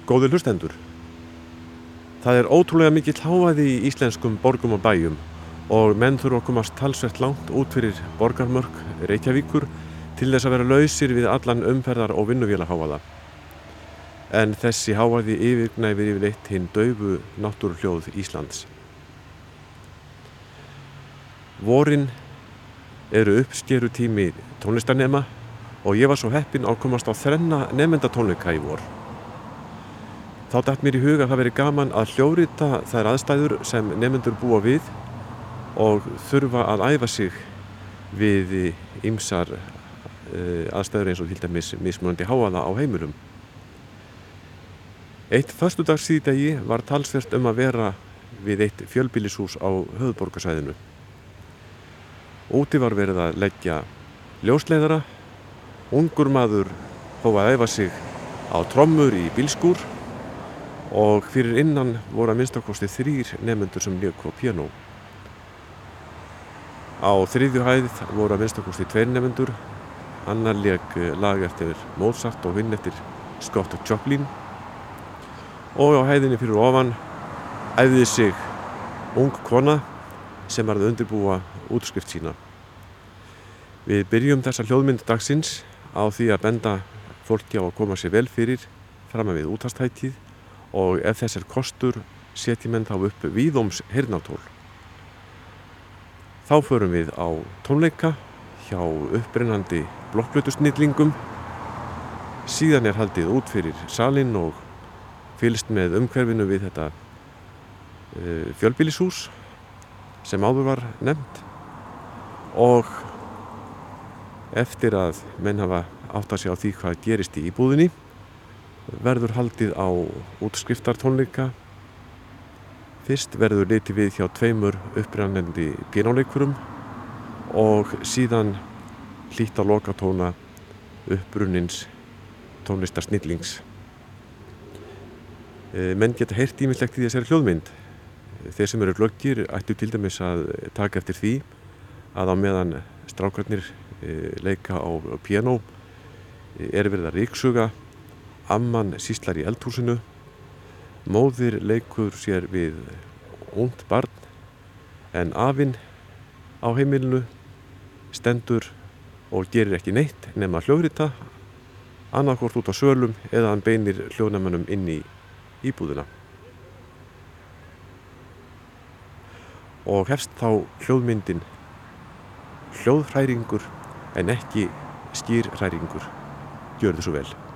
Góðir hlustendur. Það er ótrúlega mikill hávaði í íslenskum borgum og bæjum og menn þurfa að komast talsvert langt út fyrir borgarmörk Reykjavíkur til þess að vera lausir við allan umferðar- og vinnuvélahávaða. En þessi hávaði yfirgnæfir yfirleitt hinn daufu náttúruhljóð Íslands. Vorin eru uppskerutími tónlistarnema og ég var svo heppinn að komast á 3 nemendatónleika í vor. Þá datt mér í hug að það veri gaman að hljóðrita þær aðstæður sem nemendur búa við og þurfa að æfa sig við ýmsar aðstæður eins og til dæmis mismunandi hávaða á heimilum. Eitt föstudags síðdegi var talsvert að vera við eitt fjölbýlishús á höfuðborgarsvæðinu. Úti var verið að leggja ljósleiðara, ungur maður hóf að æfa sig á trommur í bílskúr og fyrir innan voru að minnstakosti 3 nemendur sem léku á píanó. Á 3. hæð voru að minnstakosti 2 nemendur, annar lék lag eftir Mozart og hinn eftir Scott Joplin og á hæðinni fyrir ofan æfði sig ung kona sem var að undirbúa útskrift sína. Við byrjum þessa hljóðmynd dagsins á því að benda fólki á að koma sér vel fyrir framan við útvarpstækið og ef þess er kostur setji menn þá upp víðóms heyrnartól. Þá förum við á tónleika hjá upprennandi blokkflautusnillingum. Síðan er haldið út fyrir salinn og fylgst með umhverfinu við þetta fjölbýlishús sem áður var nefnt og eftir að menn hafa áttað sig á því hvað gerist í íbúðinni verður haldið á útskriftartónleika. Fyrst verður litið við hjá 2 upprennandi píanóleikurum og síðan hlýtt á lokatóna upprunnins tónlistarsnillings. Menn geta heyrt ýmislegt í þessari hljóðmynd. Þeir sem eru glöggir ættu til dæmis að taka eftir því að á meðan strákarnir leika á píanó er verið að ryksuga, amman sýslar í eldhúsinu, móðir leikur sér við ungt barn en afinn á heimilinu stendur og gerir ekki neitt nema að hljóðrita, annaðhvort út á sölum eða hann beinir hljóðnemanum inn í íbúðina. Og hefst þá hljóðmyndin hljóðhræringur en ekki skýrhræringur. Gjörðu svo vel.